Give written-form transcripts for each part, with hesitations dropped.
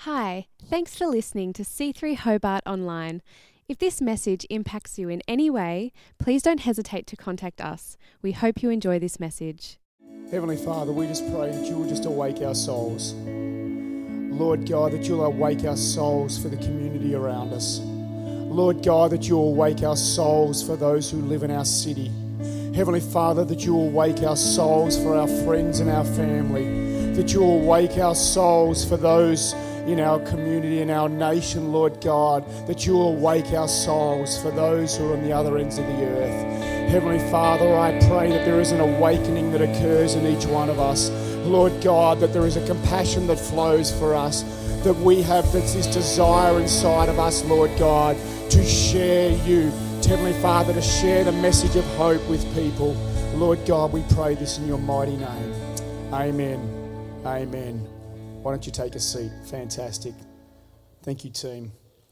Hi, thanks for listening to C3 Hobart Online. If this message impacts you in any way, please don't hesitate to contact us. We hope you enjoy this message. Heavenly Father, we just pray that you will just awake our souls. Lord God, that you'll awake our souls for the community around us. Lord God, that you'll awake our souls for those who live in our city. Heavenly Father, that you'll awake our souls for our friends and our family. That you'll awake our souls for those in our community, in our nation, Lord God. That you'll awake our souls for those who are on the other ends of the earth. Heavenly Father, I pray that there is an awakening that occurs in each one of us. Lord God, that there is a compassion that flows for us, that we have this desire inside of us, Lord God, to share you. Heavenly Father, to share the message of hope with people. Lord God, we pray this in your mighty name. Amen. Amen. Why don't you take a seat? Fantastic. Thank you, team.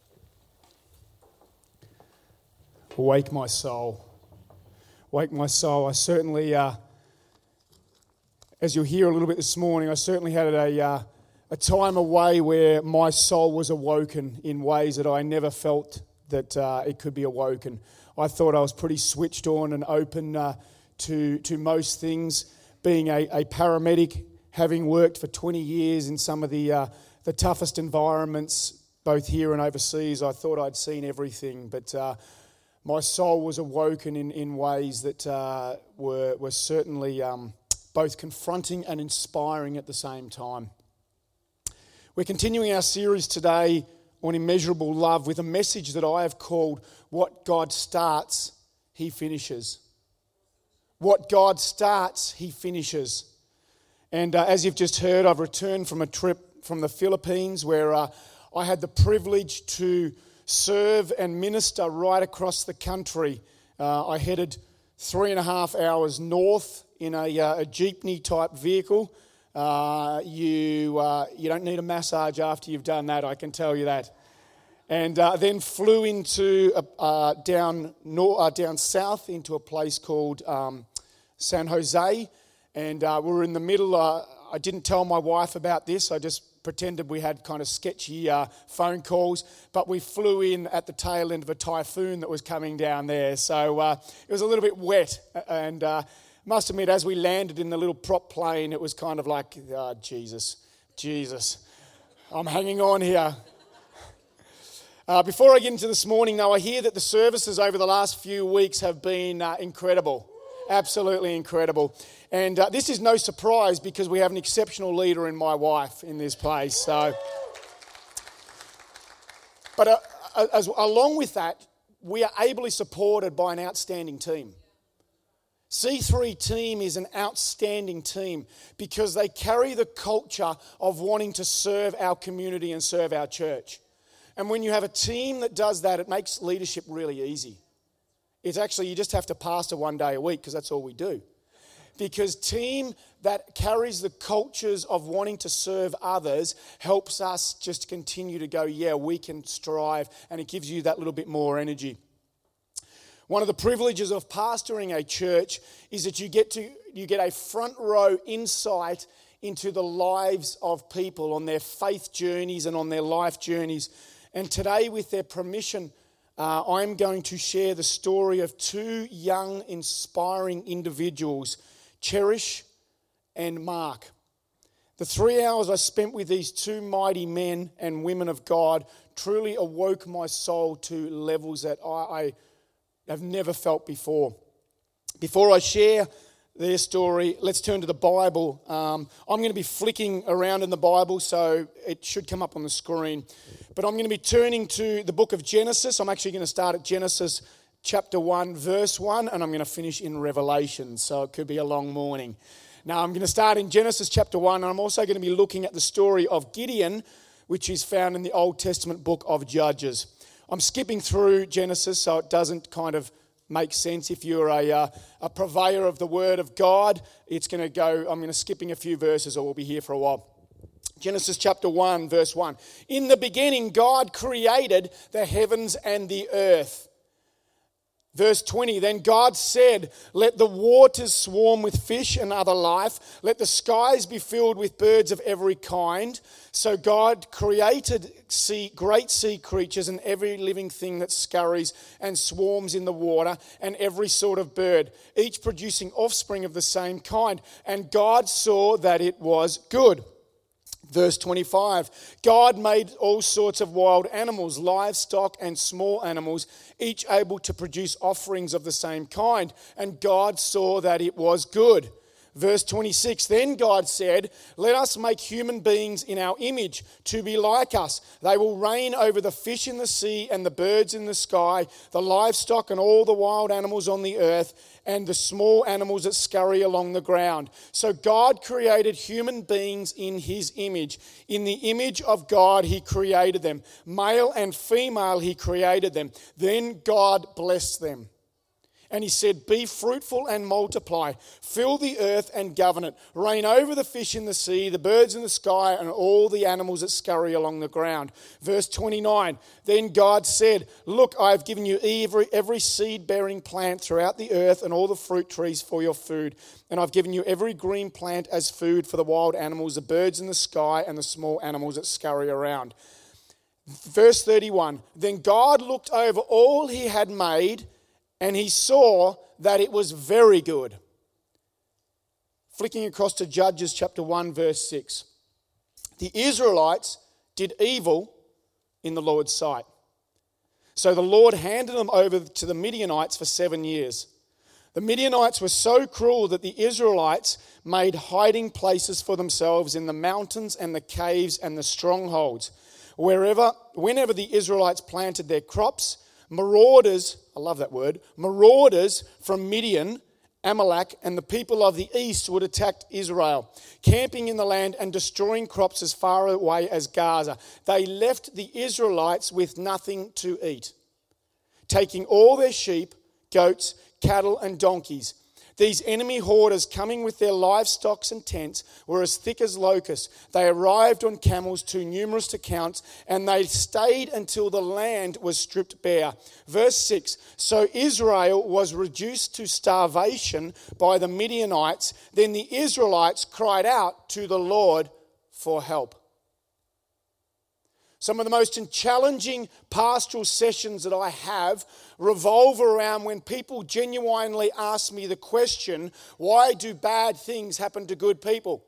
Awake my soul. Wake my soul. I certainly, as you'll hear a little bit this morning, I certainly had a time away where my soul was awoken in ways that I never felt that it could be awoken. I thought I was pretty switched on and open to most things. Being a paramedic, having worked for 20 years in some of the toughest environments, both here and overseas, I thought I'd seen everything, but my soul was awoken in ways that were certainly both confronting and inspiring at the same time. We're continuing our series today on immeasurable love with a message that I have called, What God Starts, He Finishes. What God starts, He finishes. And as you've just heard, I've returned from a trip from the Philippines where I had the privilege to serve and minister right across the country. I headed 3.5 hours north in a jeepney type vehicle. You don't need a massage after you've done that, I can tell you that. And then flew into down south into a place called San Jose, and we were in the middle. I didn't tell my wife about this. I just pretended we had kind of sketchy phone calls, but we flew in at the tail end of a typhoon that was coming down there. So it was a little bit wet, and must admit, as we landed in the little prop plane, it was kind of like, Jesus, I'm hanging on here. Before I get into this morning, though, I hear that the services over the last few weeks have been incredible, absolutely incredible. And this is no surprise because we have an exceptional leader in my wife in this place. So, but along with that, we are ably supported by an outstanding team. C3 team is an outstanding team because they carry the culture of wanting to serve our community and serve our church. And when you have a team that does that, it makes leadership really easy. It's actually, you just have to pastor one day a week because that's all we do. Because team that carries the cultures of wanting to serve others helps us just continue to go, yeah, we can strive, and it gives you that little bit more energy. One of the privileges of pastoring a church is that you get a front row insight into the lives of people on their faith journeys and on their life journeys. And today, with their permission, I'm going to share the story of two young, inspiring individuals, Cherish and Mark. The 3 hours I spent with these two mighty men and women of God truly awoke my soul to levels that I have never felt before. Before I share their story, let's turn to the Bible. I'm going to be flicking around in the Bible, so it should come up on the screen. But I'm going to be turning to the book of Genesis. I'm actually going to start at Genesis chapter 1, verse 1, and I'm going to finish in Revelation, so it could be a long morning. Now, I'm going to start in Genesis chapter 1, and I'm also going to be looking at the story of Gideon, which is found in the Old Testament book of Judges. I'm skipping through Genesis, so it doesn't kind of make sense. If you're a purveyor of the Word of God, it's going to go, I'm going to skipping a few verses, or we'll be here for a while. Genesis chapter 1, verse 1. In the beginning, God created the heavens and the earth. Verse 20, then God said, let the waters swarm with fish and other life. Let the skies be filled with birds of every kind. So God created great sea creatures and every living thing that scurries and swarms in the water and every sort of bird, each producing offspring of the same kind. And God saw that it was good. Verse 25, God made all sorts of wild animals, livestock and small animals, each able to produce offerings of the same kind. And God saw that it was good. Verse 26, then God said, let us make human beings in our image to be like us. They will reign over the fish in the sea and the birds in the sky, the livestock and all the wild animals on the earth, and the small animals that scurry along the ground. So God created human beings in his image. In the image of God he created them. Male and female he created them. Then God blessed them. And he said, be fruitful and multiply, fill the earth and govern it, reign over the fish in the sea, the birds in the sky, and all the animals that scurry along the ground. Verse 29, then God said, look, I have given you every seed-bearing plant throughout the earth and all the fruit trees for your food. And I've given you every green plant as food for the wild animals, the birds in the sky, and the small animals that scurry around. Verse 31, then God looked over all he had made, and he saw that it was very good. Flicking across to Judges chapter 1, verse 6. The Israelites did evil in the Lord's sight. So the Lord handed them over to the Midianites for 7 years. The Midianites were so cruel that the Israelites made hiding places for themselves in the mountains and the caves and the strongholds. Whenever the Israelites planted their crops, marauders, I love that word, marauders from Midian, Amalek, and the people of the east would attack Israel, camping in the land and destroying crops as far away as Gaza. They left the Israelites with nothing to eat, taking all their sheep, goats, cattle, and donkeys. These enemy hoarders, coming with their livestock and tents, were as thick as locusts. They arrived on camels, too numerous to count, and they stayed until the land was stripped bare. Verse 6, so Israel was reduced to starvation by the Midianites. Then the Israelites cried out to the Lord for help. Some of the most challenging pastoral sessions that I have revolve around when people genuinely ask me the question, why do bad things happen to good people?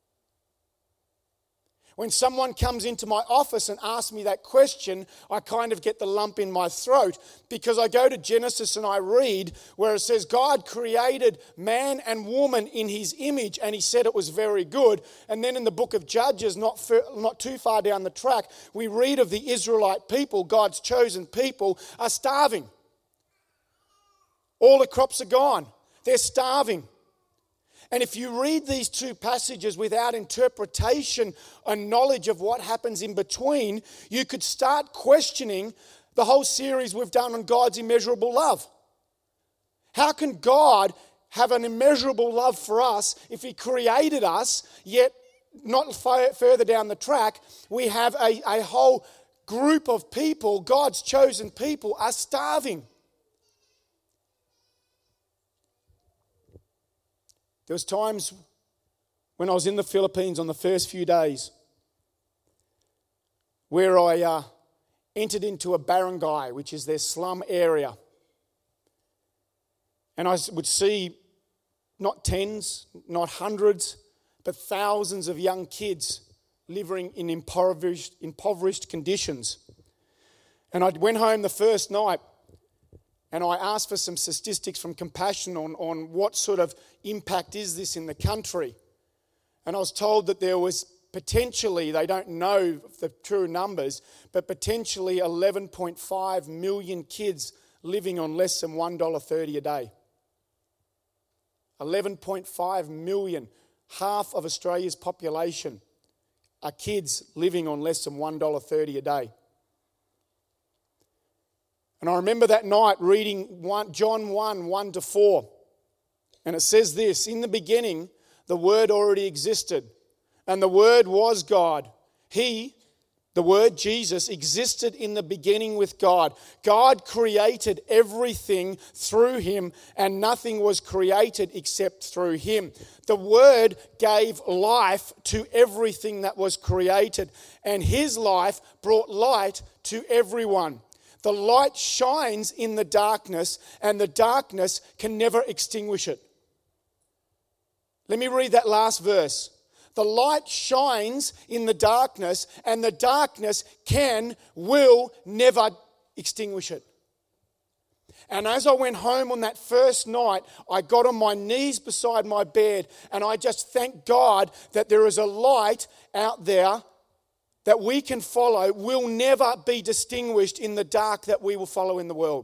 When someone comes into my office and asks me that question, I kind of get the lump in my throat because I go to Genesis and I read where it says God created man and woman in his image and he said it was very good. And then in the book of Judges, not too far down the track, we read of the Israelite people, God's chosen people, are starving. All the crops are gone. They're starving. And if you read these two passages without interpretation and knowledge of what happens in between, you could start questioning the whole series we've done on God's immeasurable love. How can God have an immeasurable love for us if he created us, yet not further down the track, we have a whole group of people, God's chosen people, are starving? There was times when I was in the Philippines on the first few days where I entered into a barangay, which is their slum area. And I would see not tens, not hundreds, but thousands of young kids living in impoverished conditions. And I went home the first night and I asked for some statistics from Compassion on what sort of impact is this in the country. And I was told that there was potentially, they don't know the true numbers, but potentially 11.5 million kids living on less than $1.30 a day. 11.5 million, half of Australia's population are kids living on less than $1.30 a day. And I remember that night reading John 1, 1-4. And it says this, in the beginning, the Word already existed, and the Word was God. He, the Word, Jesus, existed in the beginning with God. God created everything through him, and nothing was created except through him. The Word gave life to everything that was created, and his life brought light to everyone. The light shines in the darkness, and the darkness can never extinguish it. Let me read that last verse. The light shines in the darkness, and the darkness will never extinguish it. And as I went home on that first night, I got on my knees beside my bed, and I just thank God that there is a light out there that we can follow, will never be distinguished in the dark that we will follow in the world.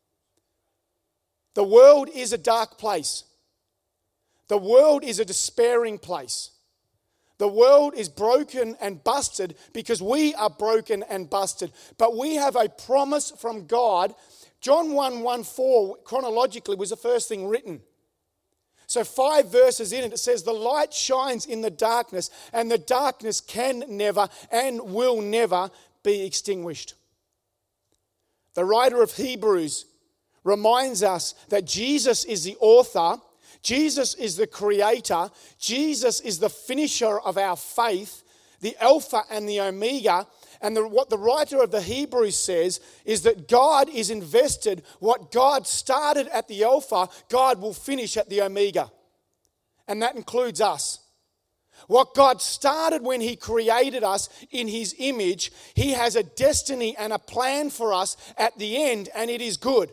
The world is a dark place. The world is a despairing place. The world is broken and busted because we are broken and busted. But we have a promise from God. John 1:4 chronologically was the first thing written. So 5 verses in it, it says, the light shines in the darkness, and the darkness can never and will never be extinguished. The writer of Hebrews reminds us that Jesus is the author, Jesus is the creator, Jesus is the finisher of our faith, the Alpha and the Omega. And what the writer of the Hebrews says is that God is invested. What God started at the Alpha, God will finish at the Omega. And that includes us. What God started when he created us in his image, he has a destiny and a plan for us at the end, and it is good.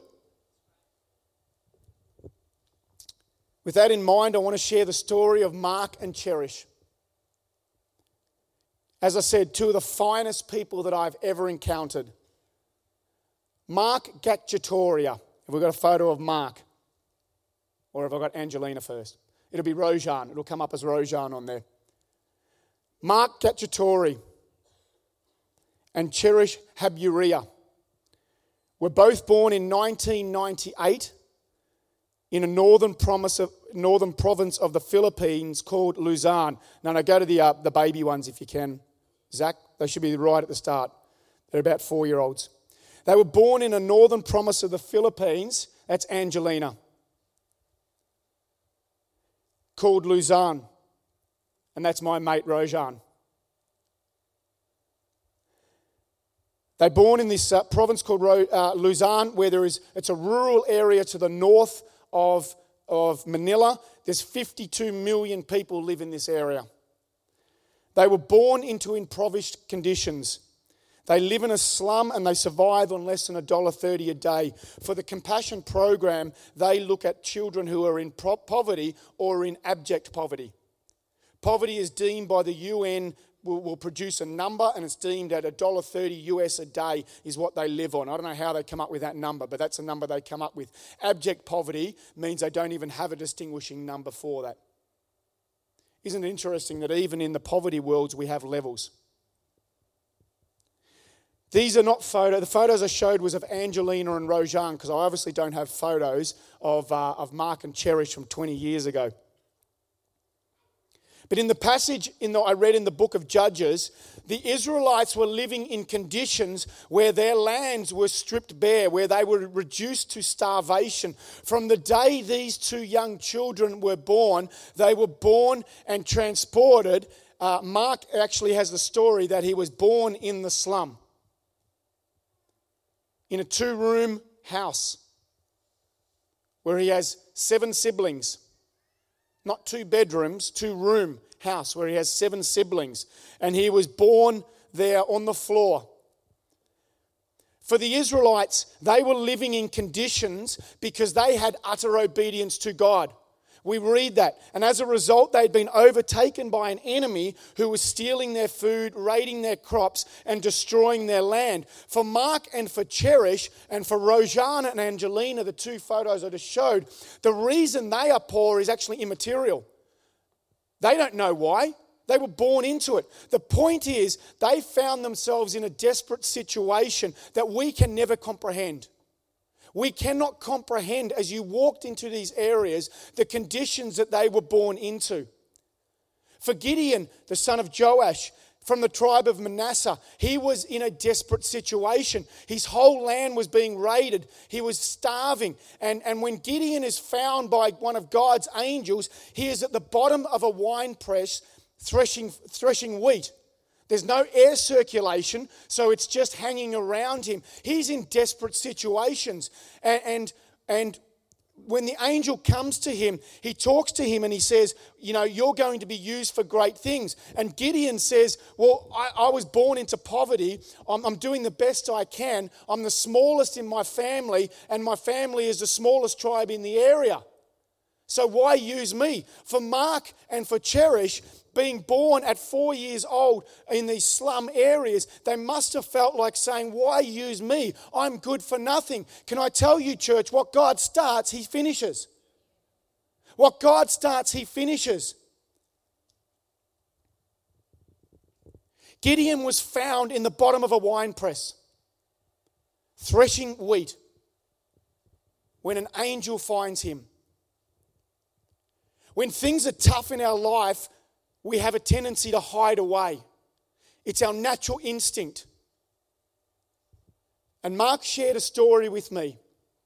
With that in mind, I want to share the story of Mark and Cherish. As I said, two of the finest people that I've ever encountered. Mark Gacciatoria. Have we got a photo of Mark? Or have I got Angelina first? It'll be Rojan. It'll come up as Rojan on there. Mark Gacciatori and Cherish Haburia were both born in 1998 in a northern province of the Philippines called Luzon. Now go to the baby ones if you can. Zach, they should be right at the start. They're about 4-year-olds. They were born in a northern province of the Philippines. That's Angelina. Called Luzon. And that's my mate Rojan. They're born in this province called Luzon, where it's a rural area to the north of Manila. There's 52 million people live in this area. They were born into impoverished conditions. They live in a slum and they survive on less than $1.30 a day. For the Compassion program, they look at children who are in poverty or in abject poverty. Poverty is deemed by the UN, will produce a number, and it's deemed at $1.30 US a day is what they live on. I don't know how they come up with that number, but that's a number they come up with. Abject poverty means they don't even have a distinguishing number for that. Isn't it interesting that even in the poverty worlds we have levels? These are not photos. The photos I showed was of Angelina and Rojan, because I obviously don't have photos of Mark and Cherish from 20 years ago. But in the passage I read in the book of Judges, the Israelites were living in conditions where their lands were stripped bare, where they were reduced to starvation. From the day these two young children were born, they were born and transported. Mark actually has the story that he was born in the slum, in a 2-room house where he has 7 siblings. Not 2 bedrooms, 2-room house where he has 7 siblings. And he was born there on the floor. For the Israelites, they were living in conditions because they had utter obedience to God. We read that. And as a result, they'd been overtaken by an enemy who was stealing their food, raiding their crops, and destroying their land. For Mark and for Cherish and for Rojan and Angelina, the 2 photos I just showed, the reason they are poor is actually immaterial. They don't know why. They were born into it. The point is, they found themselves in a desperate situation that we can never comprehend. We cannot comprehend, as you walked into these areas, the conditions that they were born into. For Gideon, the son of Joash, from the tribe of Manasseh. He was in a desperate situation. His whole land was being raided. He was starving. And when Gideon is found by one of God's angels, he is at the bottom of a wine press threshing wheat. There's no air circulation, so it's just hanging around him. He's in desperate situations. And when the angel comes to him, he talks to him and he says, you're going to be used for great things. And Gideon says, well, I was born into poverty. I'm doing the best I can. I'm the smallest in my family, and my family is the smallest tribe in the area. So why use me? For Mark and for Cherish, being born at 4 years old in these slum areas, they must have felt like saying, why use me? I'm good for nothing. Can I tell you, church, what God starts, he finishes. What God starts, he finishes. Gideon was found in the bottom of a wine press, threshing wheat, when an angel finds him. When things are tough in our life, we have a tendency to hide away. It's our natural instinct. And Mark shared a story with me.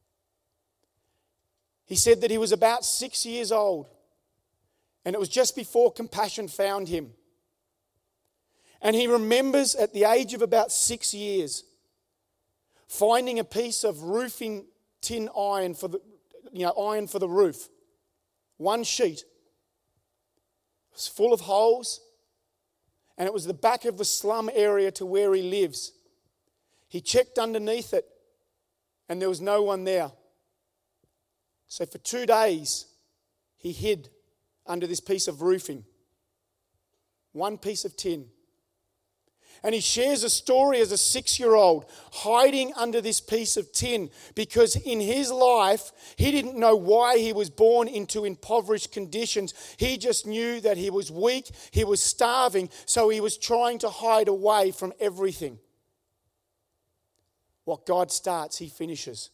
He said that he was about 6 years old, and it was just before Compassion found him. And he remembers at the age of about 6 years finding a piece of roofing tin iron for the roof. One sheet. It was full of holes, and it was the back of the slum area to where he lives. He checked underneath it, and there was no one there. So for 2 days, he hid under this piece of roofing. One piece of tin. And he shares a story as a 6-year-old hiding under this piece of tin because in his life, he didn't know why he was born into impoverished conditions. He just knew that he was weak, he was starving, so he was trying to hide away from everything. What God starts, he finishes.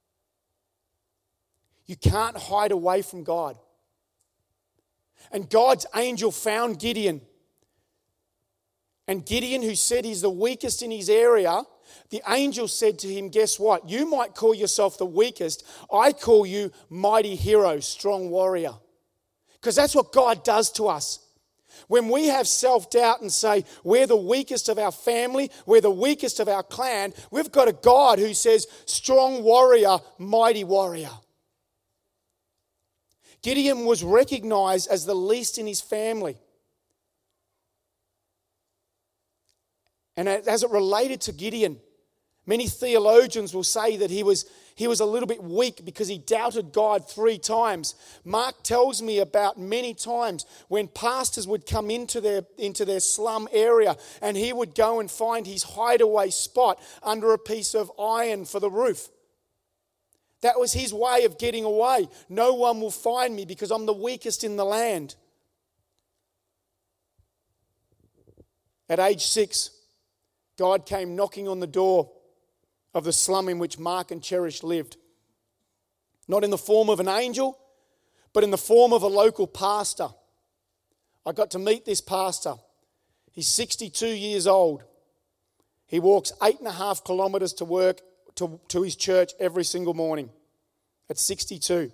You can't hide away from God. And God's angel found Gideon. And Gideon, who said he's the weakest in his area, the angel said to him, guess what? You might call yourself the weakest. I call you mighty hero, strong warrior. Because that's what God does to us. When we have self-doubt and say, we're the weakest of our family, we're the weakest of our clan, we've got a God who says, strong warrior, mighty warrior. Gideon was recognized as the least in his family. And as it related to Gideon, many theologians will say that he was a little bit weak because he doubted God 3 times. Mark tells me about many times when pastors would come into their slum area and he would go and find his hideaway spot under a piece of iron for the roof. That was his way of getting away. No one will find me because I'm the weakest in the land. At age 6, God came knocking on the door of the slum in which Mark and Cherish lived. Not in the form of an angel, but in the form of a local pastor. I got to meet this pastor. He's 62 years old. He walks 8.5 kilometres to work to his church every single morning at 62.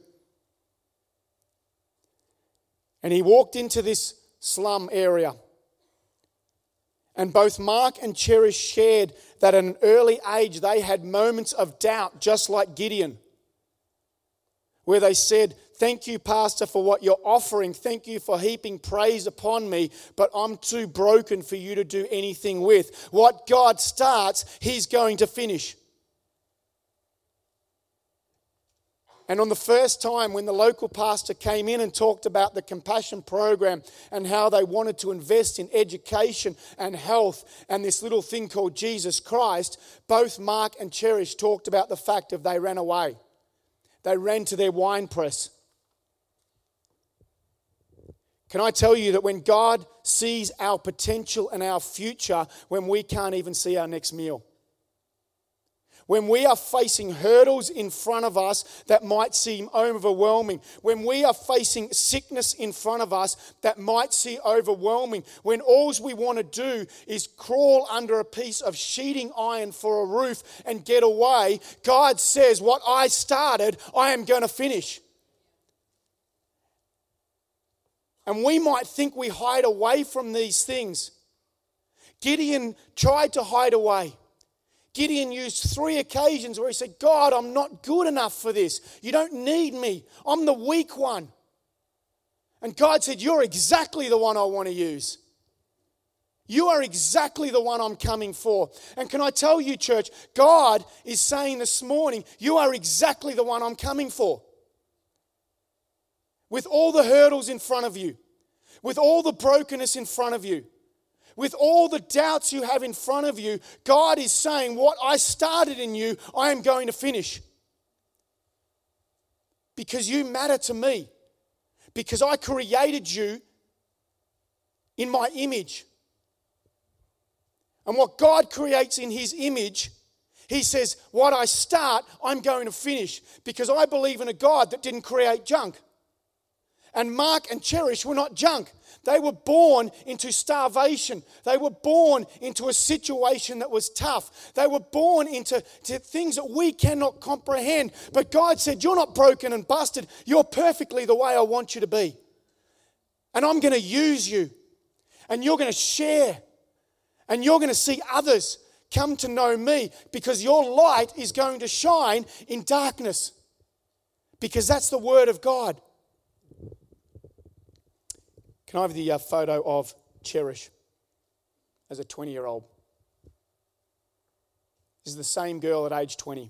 And he walked into this slum area. And both Mark and Cherish shared that at an early age they had moments of doubt, just like Gideon, where they said, thank you, Pastor, for what you're offering. Thank you for heaping praise upon me, but I'm too broken for you to do anything with. What God starts, he's going to finish. And on the first time when the local pastor came in and talked about the Compassion program and how they wanted to invest in education and health and this little thing called Jesus Christ, both Mark and Cherish talked about the fact that they ran away. They ran to their wine press. Can I tell you that when God sees our potential and our future, when we can't even see our next meal? when we are facing hurdles in front of us that might seem overwhelming, when we are facing sickness in front of us that might seem overwhelming, when all we want to do is crawl under a piece of sheeting iron for a roof and get away, God says, what I started, I am going to finish. And we might think we hide away from these things. Gideon tried to hide away. Gideon used 3 occasions where he said, God, I'm not good enough for this. You don't need me. I'm the weak one. And God said, you're exactly the one I want to use. You are exactly the one I'm coming for. And can I tell you, church, God is saying this morning, you are exactly the one I'm coming for. With all the hurdles in front of you, with all the brokenness in front of you, with all the doubts you have in front of you, God is saying, what I started in you, I am going to finish. Because you matter to me. Because I created you in my image. And what God creates in His image, He says, what I start, I'm going to finish. Because I believe in a God that didn't create junk. And Mark and Cherish were not junk. They were born into starvation. They were born into a situation that was tough. They were born into things that we cannot comprehend. But God said, you're not broken and busted. You're perfectly the way I want you to be. And I'm going to use you. And you're going to share. And you're going to see others come to know me, because your light is going to shine in darkness. Because that's the word of God. Can I have the photo of Cherish as a 20-year-old? This is the same girl at age 20.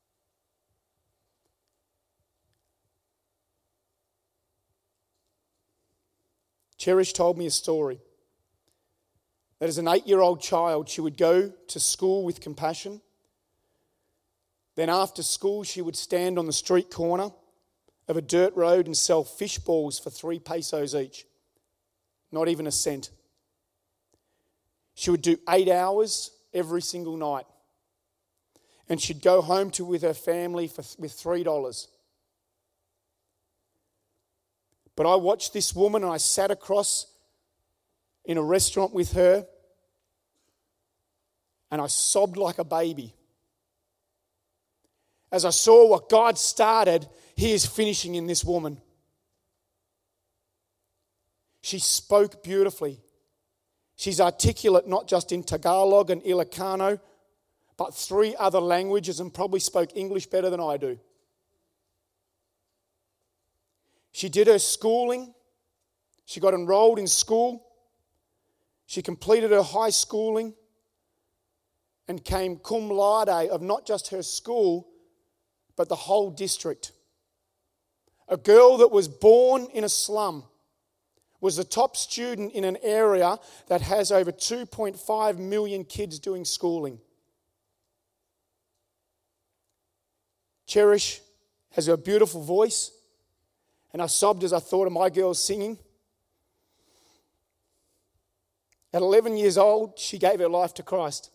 Cherish told me a story that as an 8-year-old child, she would go to school with Compassion. Then after school, she would stand on the street corner of a dirt road and sell fish balls for 3 pesos each. Not even a cent. She would do 8 hours every single night. And she'd go home with her family with $3. But I watched this woman and I sat across in a restaurant with her and I sobbed like a baby. As I saw what God started, He is finishing in this woman. She spoke beautifully. She's articulate not just in Tagalog and Ilocano, but 3 other languages, and probably spoke English better than I do. She did her schooling. She got enrolled in school. She completed her high schooling and came cum laude of not just her school, but the whole district. A girl that was born in a slum, was the top student in an area that has over 2.5 million kids doing schooling. Cherish has a beautiful voice, and I sobbed as I thought of my girls singing. At 11 years old, she gave her life to Christ.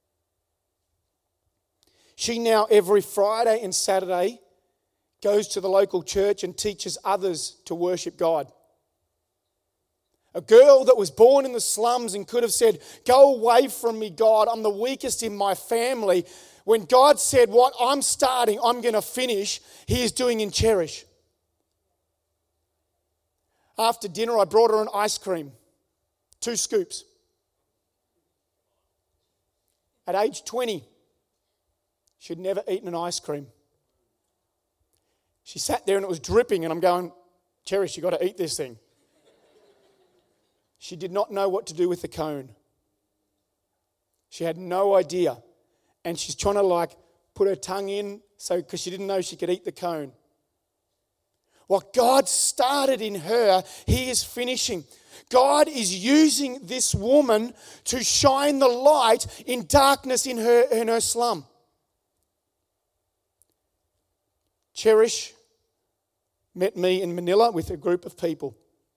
She now, every Friday and Saturday, goes to the local church and teaches others to worship God. A girl that was born in the slums and could have said, go away from me, God, I'm the weakest in my family. When God said, what I'm starting, I'm going to finish, He is doing in Cherish. After dinner, I brought her an ice cream, 2 scoops. At age 20, she'd never eaten an ice cream. She sat there and it was dripping, and I'm going, Cherish, you've got to eat this thing. She did not know what to do with the cone. She had no idea. And she's trying to put her tongue in because she didn't know she could eat the cone. What God started in her, He is finishing. God is using this woman to shine the light in darkness in her slum. Cherish met me in Manila with a group of people.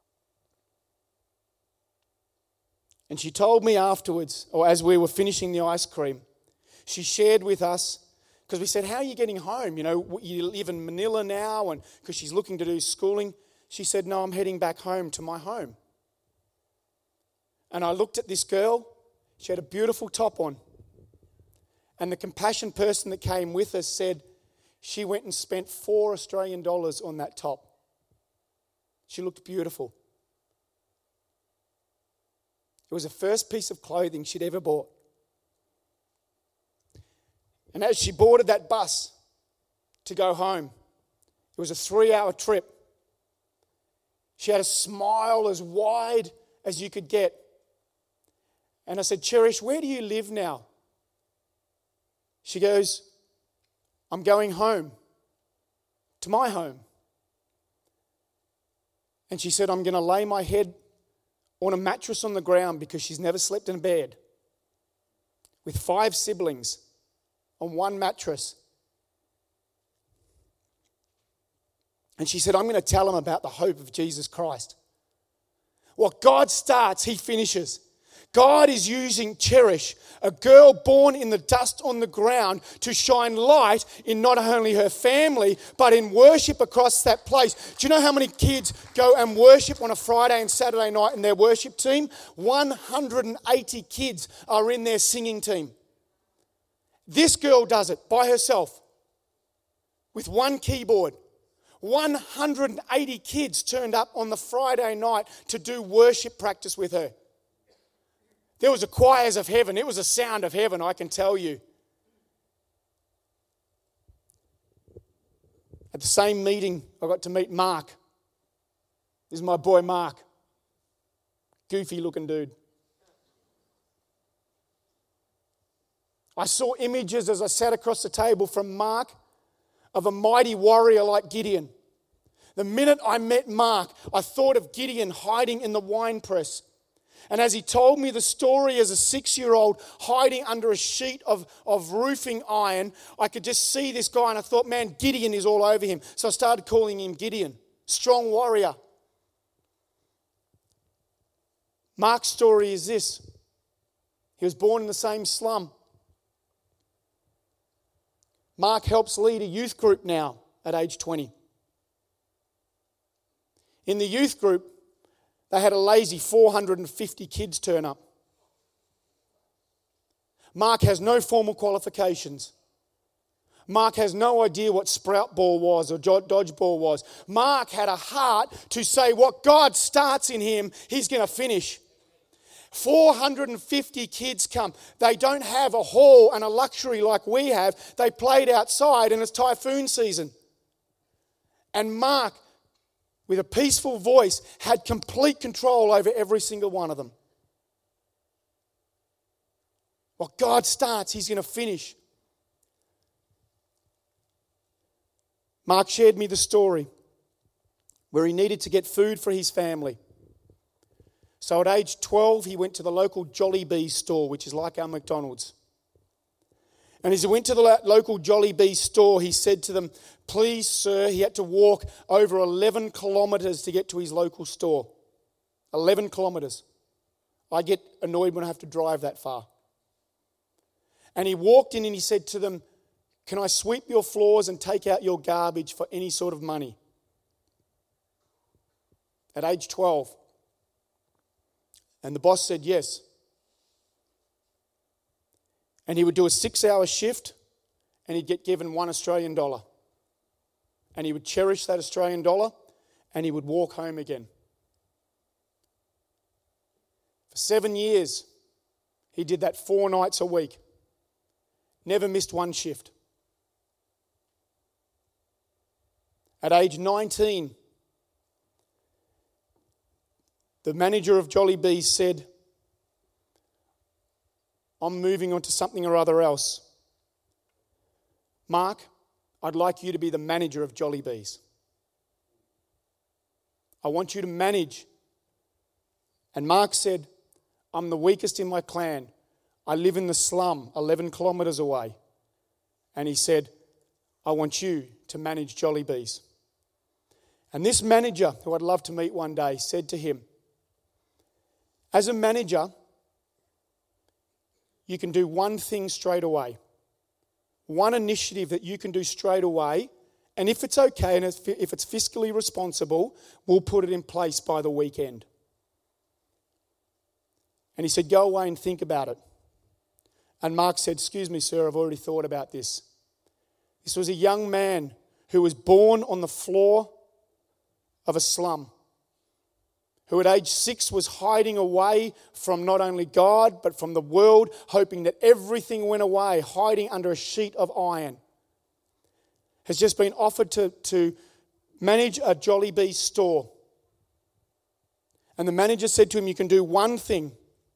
And she told me afterwards, or as we were finishing the ice cream, she shared with us Because we said, how are you getting home? You know, you live in Manila now, and because she's looking to do schooling. She said, no, I'm heading back home to my home. And I looked at this girl. She had a beautiful top on. And the compassion person that came with us said she went and spent $4 on that top. She looked beautiful. It was the first piece of clothing she'd ever bought. And as she boarded that bus to go home, it was a 3-hour trip. She had a smile as wide as you could get. And I said, Cherish, where do you live now? She goes, I'm going home, to my home. And she said, I'm going to lay my head on a mattress on the ground because she's never slept in a bed with 5 siblings on one mattress. And she said, I'm going to tell them about the hope of Jesus Christ. What God starts, He finishes. God is using Cherish, a girl born in the dust on the ground, to shine light in not only her family, but in worship across that place. Do you know how many kids go and worship on a Friday and Saturday night in their worship team? 180 kids are in their singing team. This girl does it by herself with one keyboard. 180 kids turned up on the Friday night to do worship practice with her. There was a choirs of heaven. It was a sound of heaven, I can tell you. At the same meeting, I got to meet Mark. This is my boy Mark. Goofy looking dude. I saw images as I sat across the table from Mark of a mighty warrior like Gideon. The minute I met Mark, I thought of Gideon hiding in the wine press. And as he told me the story as a 6-year-old hiding under a sheet of roofing iron, I could just see this guy and I thought, man, Gideon is all over him. So I started calling him Gideon, strong warrior. Mark's story is this. He was born in the same slum. Mark helps lead a youth group now at age 20. In the youth group, they had a lazy 450 kids turn up. Mark has no formal qualifications. Mark has no idea what sprout ball was or dodgeball was. Mark had a heart to say what God starts in him, He's going to finish. 450 kids come. They don't have a hall and a luxury like we have. They played outside and it's typhoon season. And Mark, with a peaceful voice, had complete control over every single one of them. What God starts, He's going to finish. Mark shared me the story where he needed to get food for his family. So at age 12, he went to the local Jollibee store, which is like our McDonald's. And as he went to the local Jollibee store, he said to them, please, sir, he had to walk over 11 kilometres to get to his local store. 11 kilometres. I get annoyed when I have to drive that far. And he walked in and he said to them, can I sweep your floors and take out your garbage for any sort of money? At age 12. And the boss said yes. And he would do a 6-hour shift and he'd get given $1 Australian. And he would cherish that Australian dollar and he would walk home again. For 7 years, he did that 4 nights a week. Never missed one shift. At age 19, the manager of Jollibee said, I'm moving on to something or other else. Mark, I'd like you to be the manager of Jollibee's. I want you to manage. And Mark said, I'm the weakest in my clan. I live in the slum 11 kilometres away. And he said, I want you to manage Jollibee's. And this manager, who I'd love to meet one day, said to him, as a manager, you can do one thing straight away. one initiative that you can do straight away, and if it's okay and if it's fiscally responsible, we'll put it in place by the weekend. And he said, go away and think about it. And Mark said, excuse me, sir, I've already thought about this. This was a young man who was born on the floor of a slum, who at age 6 was hiding away from not only God, but from the world, hoping that everything went away, hiding under a sheet of iron, has just been offered to manage a Jollibee store. And the manager said to him, you can do one thing.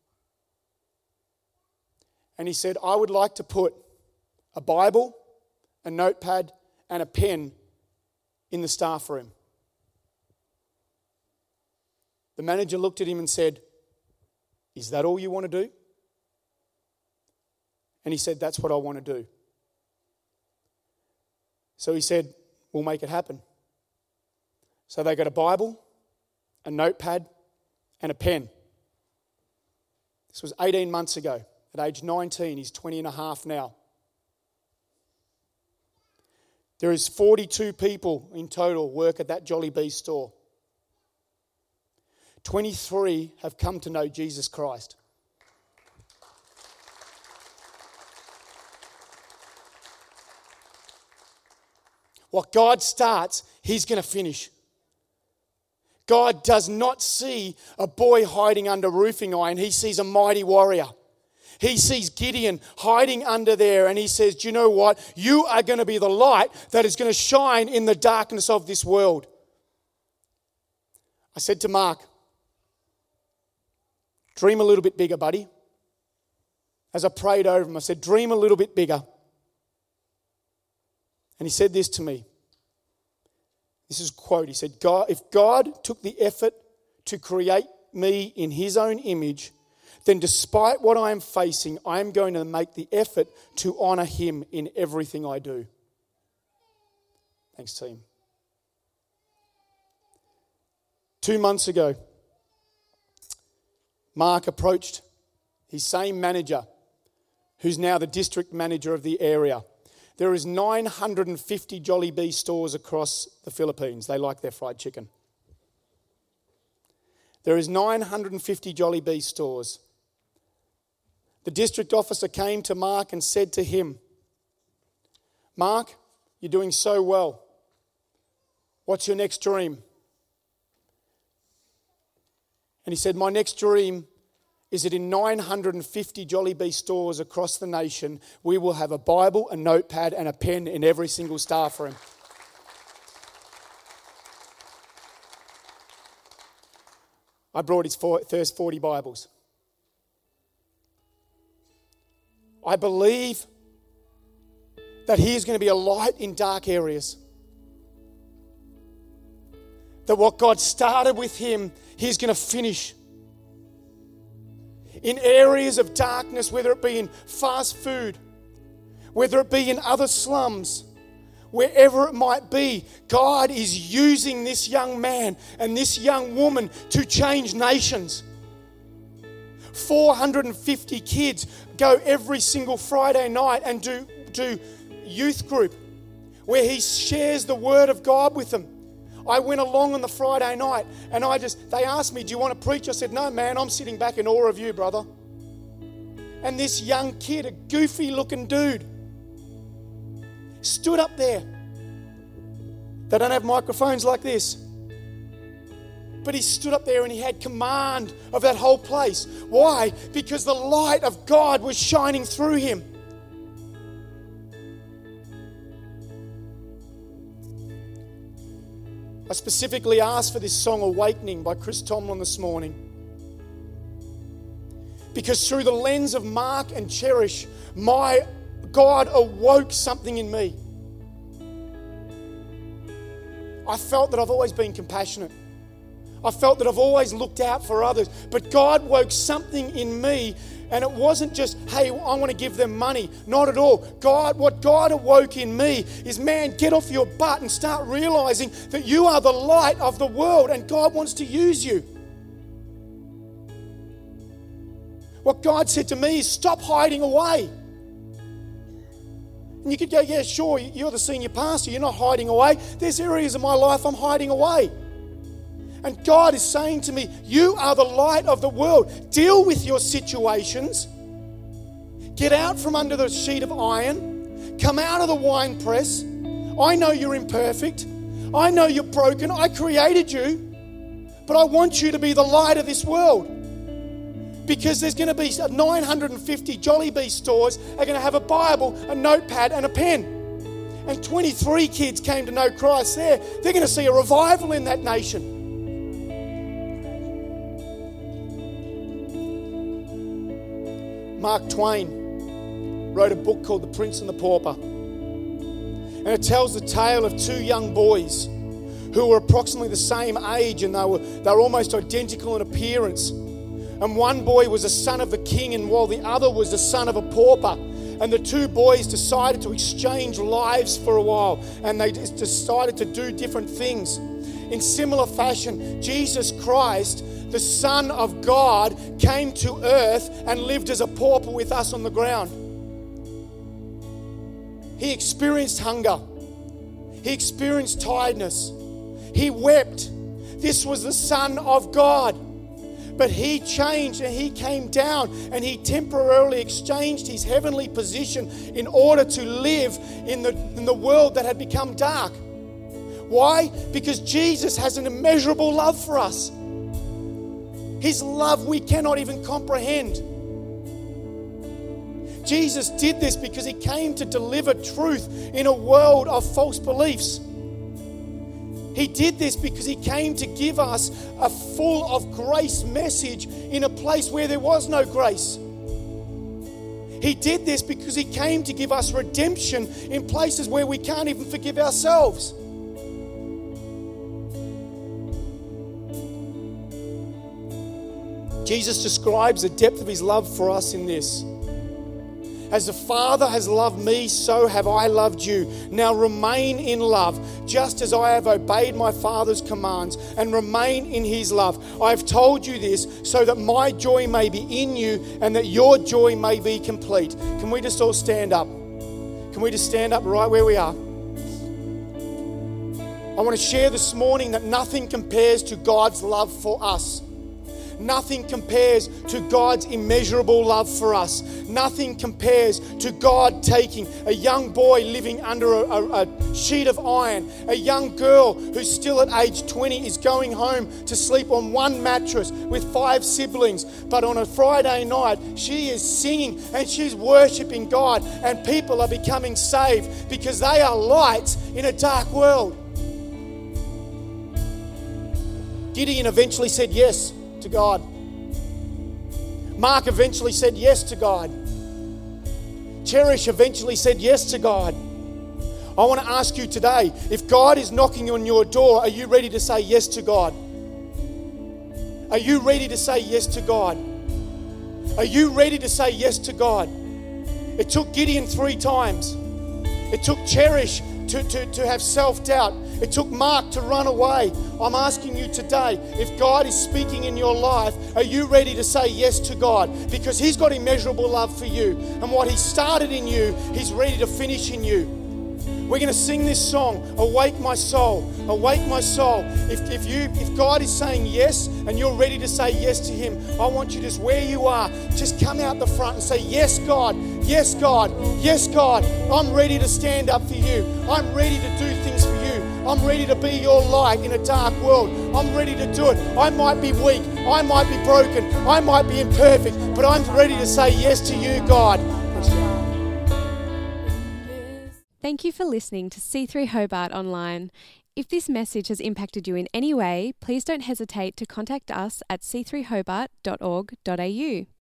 And he said, I would like to put a Bible, a notepad, and a pen in the staff room. The manager looked at him and said, is that all you want to do? And he said, that's what I want to do. So he said, we'll make it happen. So they got a Bible, a notepad, and a pen. This was 18 months ago. At age 19, he's 20 and a half now. There is 42 people in total work at that Jollibee store. 23 have come to know Jesus Christ. What God starts, He's going to finish. God does not see a boy hiding under roofing iron. He sees a mighty warrior. He sees Gideon hiding under there and he says, do you know what? You are going to be the light that is going to shine in the darkness of this world. I said to Mark, dream a little bit bigger, buddy. As I prayed over him, I said, dream a little bit bigger. And he said this to me. This is a quote. He said, if God took the effort to create me in His own image, then despite what I am facing, I am going to make the effort to honour Him in everything I do. Thanks, team. 2 months ago, Mark approached his same manager, who's now the district manager of the area. There is 950 Jollibee stores across the Philippines. They like their fried chicken. There is 950 Jollibee stores. The district officer came to Mark and said to him, Mark, you're doing so well. What's your next dream? And he said, my next dream is that in 950 Jollibee stores across the nation, we will have a Bible, a notepad, and a pen in every single staff room. I brought his first 40 Bibles. I believe that he is going to be a light in dark areas. That what God started with him, He's going to finish. In areas of darkness, whether it be in fast food, whether it be in other slums, wherever it might be, God is using this young man and this young woman to change nations. 450 kids go every single Friday night and do youth group where he shares the word of God with them. I went along on the Friday night and they asked me, do you want to preach? I said, no, man, I'm sitting back in awe of you, brother. And this young kid, a goofy looking dude, stood up there. They don't have microphones like this. But he stood up there and he had command of that whole place. Why? Because the light of God was shining through him. I specifically asked for this song Awakening by Chris Tomlin this morning. Because through the lens of Mark and Cherish, my God awoke something in me. I felt that I've always been compassionate. I felt that I've always looked out for others. But God woke something in me, and it wasn't just, hey, I want to give them money. Not at all. What God awoke in me is, man, get off your butt and start realizing that you are the light of the world and God wants to use you. What God said to me is, stop hiding away. And you could go, yeah, sure, you're the senior pastor, you're not hiding away. There's areas of my life I'm hiding away. And God is saying to me, you are the light of the world. Deal with your situations. Get out from under the sheet of iron. Come out of the wine press. I know you're imperfect. I know you're broken. I created you. But I want you to be the light of this world. Because there's going to be 950 Jollibee stores are going to have a Bible, a notepad and a pen. And 23 kids came to know Christ there. They're going to see a revival in that nation. Mark Twain wrote a book called The Prince and the Pauper. And it tells the tale of two young boys who were approximately the same age, and they were almost identical in appearance. And one boy was a son of the king, and while the other was the son of a pauper. And the two boys decided to exchange lives for a while, and they decided to do different things. In similar fashion, Jesus Christ, the Son of God, came to earth and lived as a pauper with us on the ground. He experienced hunger. He experienced tiredness. He wept. This was the Son of God. But he changed and he came down and he temporarily exchanged his heavenly position in order to live in the world that had become dark. Why? Because Jesus has an immeasurable love for us. His love we cannot even comprehend. Jesus did this because he came to deliver truth in a world of false beliefs. He did this because he came to give us a full of grace message in a place where there was no grace. He did this because he came to give us redemption in places where we can't even forgive ourselves. Jesus describes the depth of his love for us in this. As the Father has loved me, so have I loved you. Now remain in love, just as I have obeyed my Father's commands, and remain in his love. I have told you this so that my joy may be in you and that your joy may be complete. Can we just all stand up? Can we just stand up right where we are? I want to share this morning that nothing compares to God's love for us. Nothing compares to God's immeasurable love for us. Nothing compares to God taking a young boy living under a sheet of iron, a young girl who's still at age 20 is going home to sleep on one mattress with 5 siblings. But on a Friday night, she is singing and she's worshiping God, and people are becoming saved because they are lights in a dark world. Gideon eventually said yes to God. Mark eventually said yes to God. Cherish eventually said yes to God. I want to ask you today, if God is knocking on your door, are you ready to say yes to God? Are you ready to say yes to God? Are you ready to say yes to God? It took Gideon 3 times. It took Cherish to have self-doubt. It took Mark to run away. I'm asking you today, if God is speaking in your life, are you ready to say yes to God? Because he's got immeasurable love for you. And what he started in you, he's ready to finish in you. We're going to sing this song, Awake My Soul, Awake My Soul. If God is saying yes and you're ready to say yes to him, I want you just where you are, just come out the front and say, yes, God, yes, God, yes, God. I'm ready to stand up for you. I'm ready to do things for you. I'm ready to be your light in a dark world. I'm ready to do it. I might be weak. I might be broken. I might be imperfect, but I'm ready to say yes to you, God. Thank you for listening to C3 Hobart Online. If this message has impacted you in any way, please don't hesitate to contact us at c3hobart.org.au.